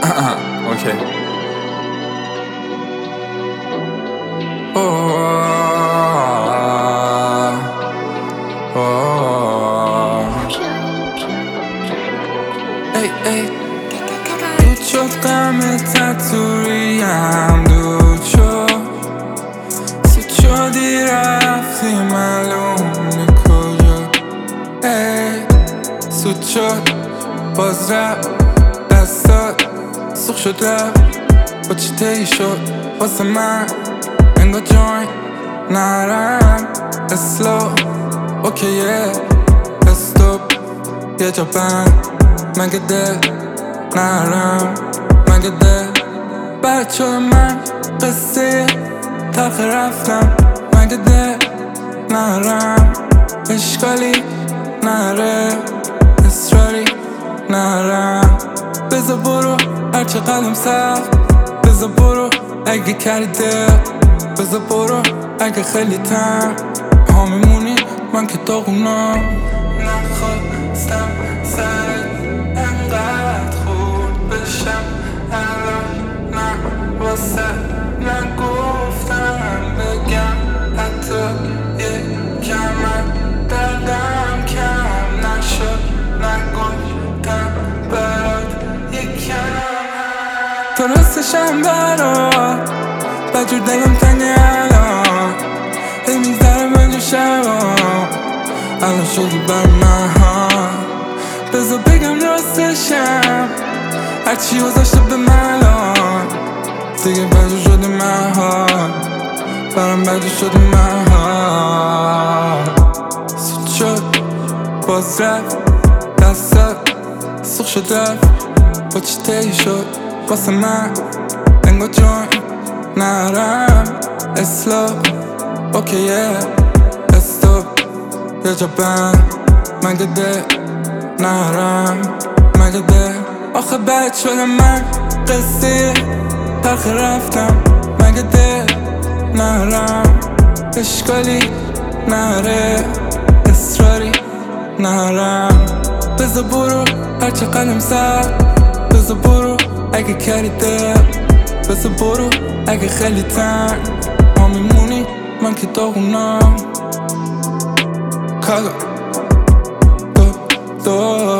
اوکی. دود شد غمت تو ریم، دود شد سود شدی رفتی معلوم کجا. سود شد باز رفت دستات سوخ شد رفت با چی تی شد واسه من انگار جوین نرم اسلو اوکیه استوب یه جا بند مگه دل نرم مگه دل بچه من قصه تلخ رفتم مگه دل نرم اشکالی نره اصراری نرم بذار برو هرچه قلم سخت بذار برو اگه کردی دل بذار برو اگه خیلی تن ها میمونی من که داغونم نخواستم سرت انقدر خورد بشم الان نه واسه نگفتم بگم حتی یکم دردم کم نشد نگفتم برات یکم تو راستشم برات بجور دلم تنگه الان هی میذاره من جو شبام الان شدی بر من ها بذار بگم راستشم هرچی گذاشته به من الان دیگه بجور شدی من ها برام بجور شدی من ها سود شد باز رفت دستات سوخ شد رفت با چی تی شد واسه من انگار جوین نرم اسلو اوکیه استوب یه جا بند مگه دل نرم مگه دل آخه بد شدم من قصه تلخ رفتم مگه دل نرم اشکالی نره اصراری نرم بذار برو هرچه قلم سخت بذار برو اگه کردی دل بذار برو اگه خیلی تن ها میمونی من که داغونم کالا دو